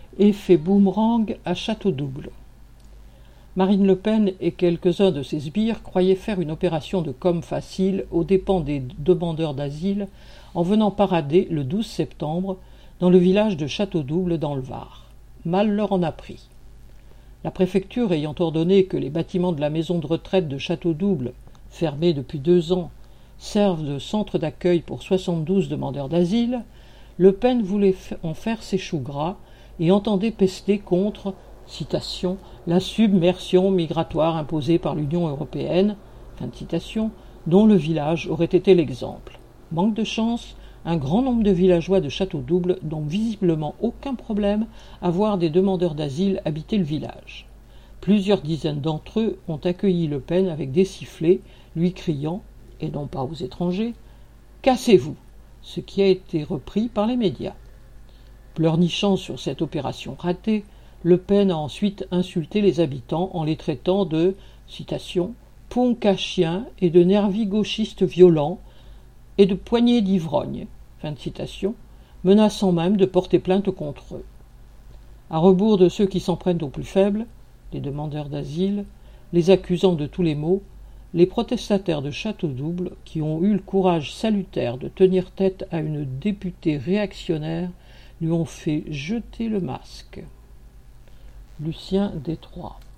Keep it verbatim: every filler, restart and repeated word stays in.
Effet boomerang à Château-Double. Marine Le Pen et quelques-uns de ses sbires croyaient faire une opération de com facile aux dépens des demandeurs d'asile en venant parader le douze septembre dans le village de Château-Double dans le Var. Mal leur en a pris. La préfecture ayant ordonné que les bâtiments de la maison de retraite de Château-Double, fermés depuis deux ans, servent de centre d'accueil pour soixante-douze demandeurs d'asile, Le Pen voulait en faire ses choux gras et entendait pester contre, citation, la submersion migratoire imposée par l'Union européenne, fin de citation, dont le village aurait été l'exemple. Manque de chance, un grand nombre de villageois de Château-Double n'ont visiblement aucun problème à voir des demandeurs d'asile habiter le village. Plusieurs dizaines d'entre eux ont accueilli Le Pen avec des sifflets, lui criant, et non pas aux étrangers, « Cassez-vous !» ce qui a été repris par les médias. Pleurnichant sur cette opération ratée, Le Pen a ensuite insulté les habitants en les traitant de, citation, « ponques à chiens et de nervis gauchistes violents et de poignées d'ivrognes », fin de citation, menaçant même de porter plainte contre eux. À rebours de ceux qui s'en prennent aux plus faibles, les demandeurs d'asile, les accusant de tous les maux, les protestataires de Château-Double, qui ont eu le courage salutaire de tenir tête à une députée réactionnaire, lui ont fait jeter le masque. Lucien Détroit.